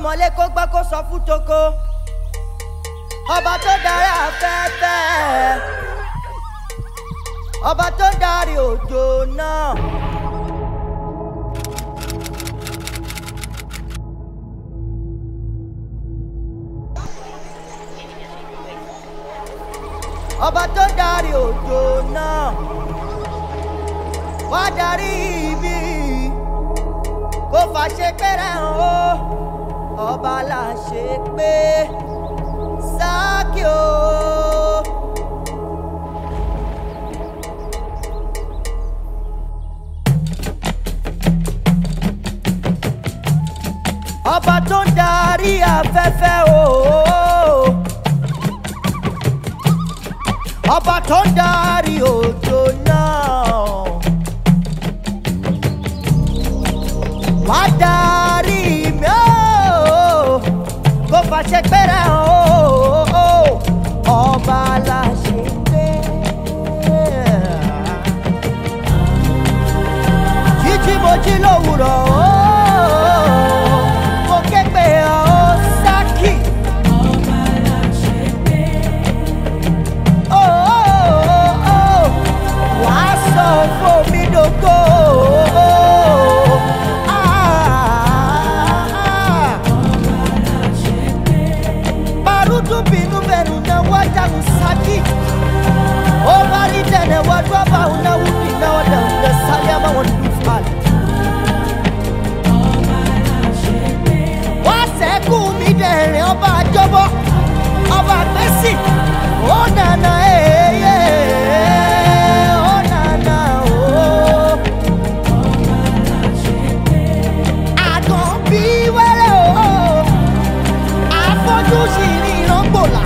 mọ́lé kó gbọ́ kó sọ fún toko. Ọba tó darí afẹ́fẹ́, ọba tó darí òjò náà. Ọba tó darí òjò náà, wá darí ibi kó fàṣẹ pẹ́rẹ́ hàn ó. Ọba là ṣe pé Sákì o. Ọba tó ń darí afẹ́fẹ́ o. Ọba tó ń darí òjò náà, wá darí mi o, kó fàṣẹ pẹ́rẹ́ hàn o. Ọba la ṣe pé jíjí mo jí lówùrọ̀ o, mo ké pè ọ́ Sákì. Ọba la ṣe pé wàá sọ fún mi dògo. Barutu binu benu na wajagu Sákì. Obali tene wadwa ba una wudi na wada una salama wandu fali. Ọba la ṣe pé Wá sẹ́kù mi dẹ̀rẹ̀ ọba àjọbọ, ọba àgbẹ̀sì. Ó nànà èyẹ, ó nànà o. Ọba la ṣe pé Àgàn bí wẹ́rẹ́ o, àfọ́jú sì ní ìrọ́gbòlà.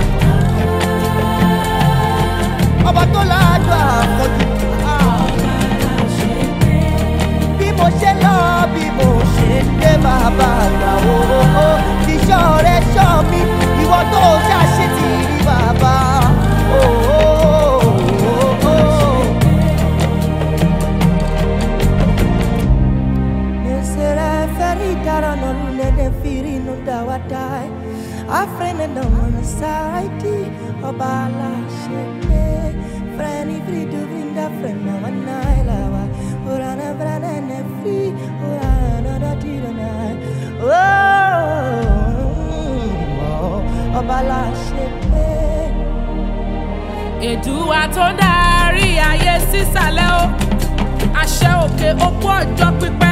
Ọba tó láàjọ àfọ́jú. Ọba la ṣe pé Bí mo ṣe lọ, bí mo ṣe dé bàbá àgbà o. Ìṣọ́ rẹ̀ ṣọ́ mi, ìwọ tó ṣàṣe ti rí bàbá. Nesere feri dara no lune de firi no dawadai. Afrene no one side, ọba la ṣe pé. Freni fridu vinda frena wanaila. Orana vrana ne fi, orana da tiranai. Ọba la ṣe pé. Èdùà tó ń darí ayé sísàlẹ̀ o, àṣẹ òkè òkú ọjọ́ pípẹ́.